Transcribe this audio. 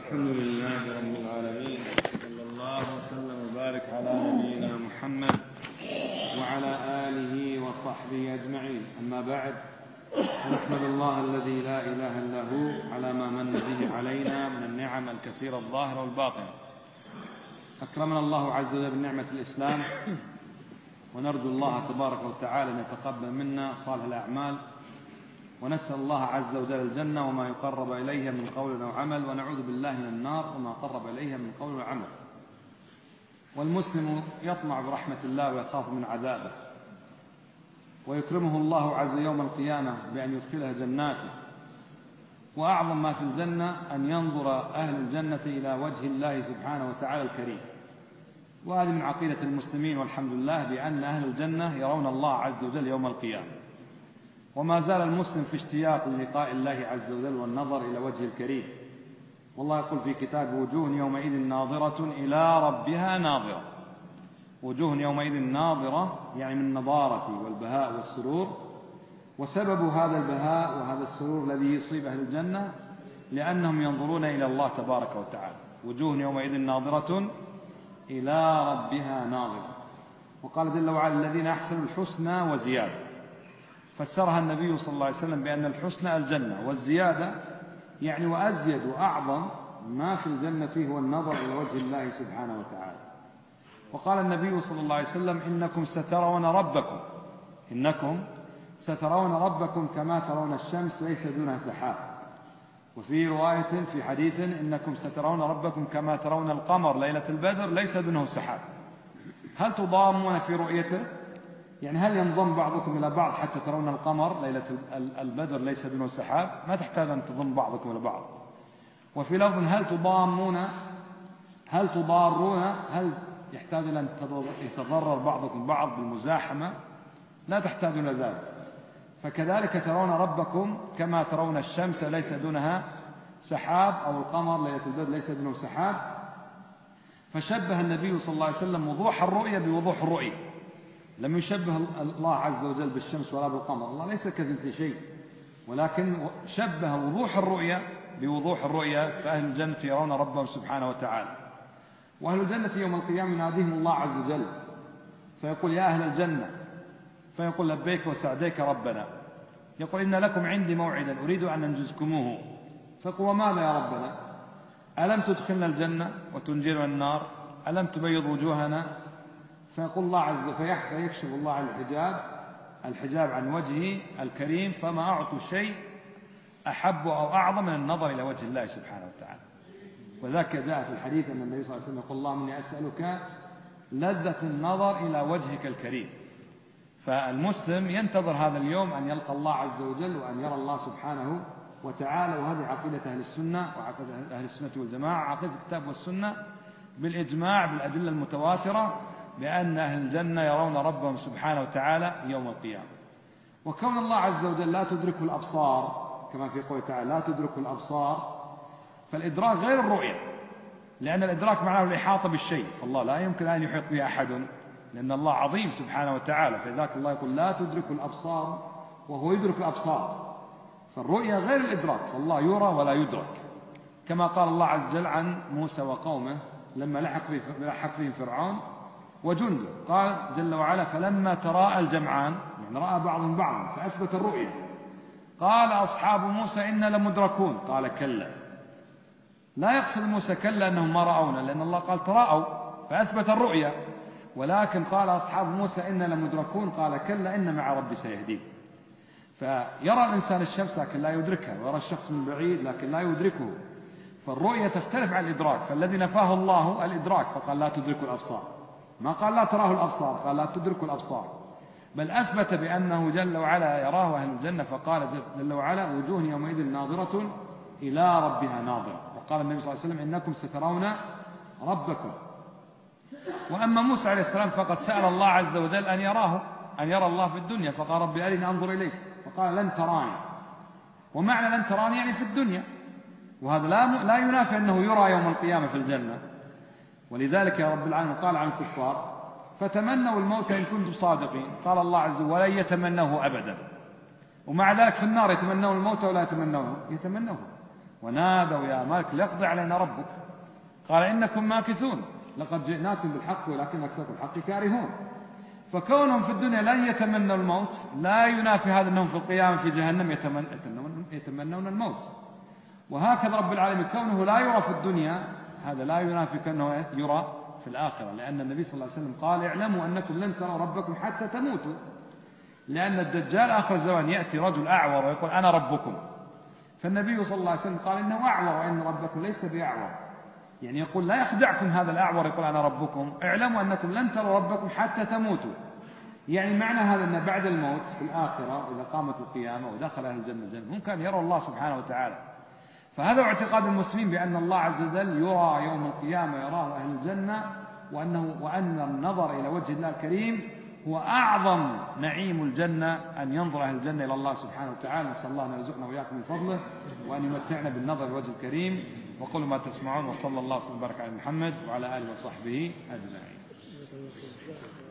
الحمد لله رب العالمين، صلى الله وسلم وبارك على نبينا محمد وعلى آله وصحبه أجمعين. أما بعد، نحمد الله الذي لا إله إلا هو على ما من به علينا من النعم الكثيرة الظاهرة والباطنة. أكرمنا الله عز وجل بنعمة الإسلام، ونرجو الله تبارك وتعالى أن يتقبل منا صالح الأعمال، ونسأل الله عز وجل الجنة وما يقرب إليها من قول أو عمل، ونعوذ بالله من النار وما قرب إليها من قول وعمل. والمسلم يطمع برحمة الله ويخاف من عذابه، ويكرمه الله عز يوم القيامة بأن يدخلها جناته. وأعظم ما في الجنة أن ينظر أهل الجنة إلى وجه الله سبحانه وتعالى الكريم. وهذه من عقيدة المسلمين والحمد لله، بأن أهل الجنة يرون الله عز وجل يوم القيامة. وما زال المسلم في اشتياق للقاء الله عز وجل والنظر إلى وجه الكريم. والله يقول في كتاب: وجوه يومئذ ناظرة إلى ربها ناظرة. وجوه يومئذ ناظرة يعني من النضارة والبهاء والسرور. وسبب هذا البهاء وهذا السرور الذي يصيب أهل الجنة لأنهم ينظرون إلى الله تبارك وتعالى. وجوه يومئذ ناظرة إلى ربها ناظرة. وقال جل وعلا: الذين أحسنوا الحسنى وزيادة. فسرها النبي صلى الله عليه وسلم بأن الحسنى الجنة، والزيادة يعني وأزيد وأعظم ما في الجنة هو النظر إلى وجه الله سبحانه وتعالى. وقال النبي صلى الله عليه وسلم: إنكم سترون ربكم كما ترون الشمس ليس دونها سحاب. وفي رواية في حديث: إنكم سترون ربكم كما ترون القمر ليلة البدر ليس دونه سحاب. هل تضامون في رؤيته؟ يعني هل ينضم بعضكم إلى بعض حتى ترون القمر ليلة البدر ليس دونه سحاب؟ ما تحتاج أن تضم بعضكم إلى بعض. وفي لفظ: هل تضارون؟ هل يحتاج إلى أن يتضرر بعضكم بعض بالمزاحمة؟ لا تحتاج إلى ذلك. فكذلك ترون ربكم كما ترون الشمس ليس دونها سحاب، أو القمر ليلة البدر ليس دونه سحاب. فشبه النبي صلى الله عليه وسلم وضوح الرؤية بوضوح الرؤية. لم يشبه الله عز وجل بالشمس ولا بالقمر، الله ليس كمثله شيء، ولكن شبه وضوح الرؤية بوضوح الرؤية. فأهل الجنة يرون ربهم سبحانه وتعالى. وأهل الجنة يوم القيامة يناديهم الله عز وجل فيقول: يا أهل الجنة، فيقول: لبيك وسعديك ربنا. يقول: إن لكم عندي موعدا أريد أن أنجزكموه. فيقول: وماذا يا ربنا؟ ألم تدخلنا الجنة وتنجينا النار؟ ألم تبيض وجوهنا؟ فيقول الله عز وجل، فيكشف الله عن الحجاب عن وجهه الكريم، فما أعطوا شيء أحب أو أعظم من النظر إلى وجه الله سبحانه وتعالى. وذاك جاء في الحديث أن النبي صلى الله عليه وسلم يقول: اللهم إني أسألك لذة النظر إلى وجهك الكريم. فالمسلم ينتظر هذا اليوم أن يلقى الله عز وجل وأن يرى الله سبحانه وتعالى. وهذه عقيدة أهل السنة وعقيدة أهل السنة والجماعة، عقيدة الكتاب والسنة بالإجماع بالأدلة المتواترة، بأن أهل الجنة يرون ربهم سبحانه وتعالى يوم القيامة. وكون الله عز وجل لا تدركه الأبصار، كما في قوله تعالى: لا تدركه الأبصار، فالإدراك غير الرؤية، لأن الإدراك معناه الإحاطة بالشيء، فالله لا يمكن أن يحيط به أحد، لأن الله عظيم سبحانه وتعالى. فلذلك الله يقول: لا تدركه الأبصار وهو يدرك الأبصار. فالرؤية غير الإدراك، فالله يرى ولا يدرك. كما قال الله عز وجل عن موسى وقومه لما لحق فيهم فرعون وجنده، قال جل وعلا: فلما تراءى الجمعان، يعني رأى بعضهم بعضا فأثبت الرؤية، قال أصحاب موسى إنا لمدركون. قال: كلا. لا يقصد موسى كلا أنهم ما رأونا، لأن الله قال تراءوا فأثبت الرؤية، ولكن قال أصحاب موسى إنا لمدركون، قال: كلا إن مع ربي سيهدين. فيرى الإنسان الشمس لكن لا يدركها، ويرى الشخص من بعيد لكن لا يدركه. فالرؤية تختلف عن الإدراك. فالذي نفاه الله الإدراك فقال: لا تدرك الأبصار. ما قال لا تراه الأبصار، قال: لا تدرك الأبصار. بل أثبت بأنه جل وعلا يراه أهل الجنة، فقال جل وعلا: وجوه يومئذ ناظرة إلى ربها ناظرة. وقال النبي صلى الله عليه وسلم: إنكم سترون ربكم. وأما موسى عليه السلام فقد سأل الله عز وجل أن يرى الله في الدنيا، فقال: ربي أرني أنظر إليك. فقال: لن تراني. ومعنى لن تراني يعني في الدنيا، وهذا لا ينافي أنه يرى يوم القيامة في الجنة. ولذلك يا رب العالمين قال عن الكفار: فتمنوا الموت إن كنتم صادقين. قال الله عز وجل: ولن يتمنوه أبدا. ومع ذلك في النار يتمنون الموت ولا يتمنونه؟ يتمنوه. ونادوا يا مالك ليقضي علينا ربك، قال إنكم ماكثون لقد جئناكم بالحق ولكن أكثركم الحق كارهون. فكونهم في الدنيا لن يتمنوا الموت لا ينافي هذا أنهم في القيامة في جهنم يتمنون الموت. وهكذا رب العالمين كونه لا يرى في الدنيا هذا لا ينافي كأنه يرى في الآخرة، لأن النبي صلى الله عليه وسلم قال اعلموا أنكم لن تروا ربكم حتى تموتوا، لأن الدجال آخر الزمان يأتي رجل أعور ويقول أنا ربكم، فالنبي صلى الله عليه وسلم قال إنه أعور وإن ربكم ليس بأعور، يعني يقول لا يخدعكم هذا الأعور يقول أنا ربكم، اعلموا أنكم لن تروا ربكم حتى تموتوا. يعني معنى هذا أن بعد الموت في الآخرة إذا قامت القيامة ودخل أهل الجنة الجنة هم كانوا يروا الله سبحانه وتعالى. فهذا اعتقاد المسلمين بأن الله عز وجل يرى يوم القيامة يراه أهل الجنة، وأن النظر إلى وجه الله الكريم هو أعظم نعيم الجنة، أن ينظر أهل الجنة إلى الله سبحانه وتعالى. نسأل الله أن يرزقنا وإياكم من فضله وأن يمتعنا بالنظر الوجه الكريم. وقولوا ما تسمعون، وصلى الله وسلم وبارك على محمد وعلى آله وصحبه أجمعين.